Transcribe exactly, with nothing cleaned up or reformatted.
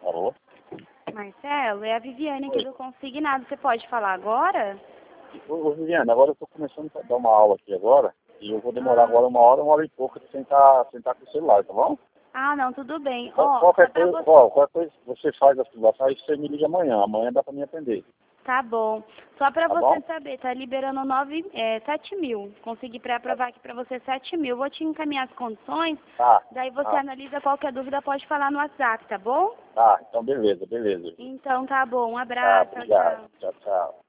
Alô? Marcelo, é a Viviane aqui do Consignado. Você pode falar agora? Ô, ô Viviane, agora eu estou começando a dar uma aula aqui agora, e eu vou demorar Ah. agora uma hora, uma hora e pouca sem estar sem estar com o celular, tá bom? Ah, não, tudo bem. Qual- Ó, qualquer, só pra coisa, você... ó, qualquer coisa você faz a situação e você me liga amanhã. Amanhã dá para me atender. Tá bom. Só pra Tá você bom? saber, tá liberando nove, é, sete mil. Consegui pré-aprovar aqui pra você sete mil. Vou te encaminhar as condições, Tá. daí você Tá, analisa qualquer dúvida, pode falar no WhatsApp, tá bom? tá. Então beleza, beleza. Então tá bom. Um Tá, abraço, tchau, obrigado. tchau. Tchau, tchau.